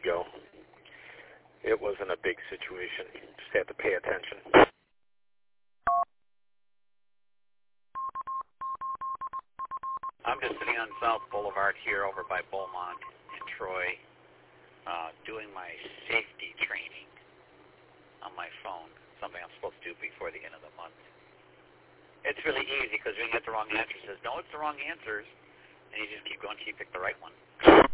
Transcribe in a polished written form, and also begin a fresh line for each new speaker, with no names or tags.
go. It wasn't a big situation. Just had to pay attention.
I'm just sitting on South Boulevard here over by Beaumont in Troy, doing my safety training on my phone, something I'm supposed to do before the end of the month. It's really easy because when you get the wrong answer, it says, no, it's the wrong answers, and you just keep going until you pick the right one.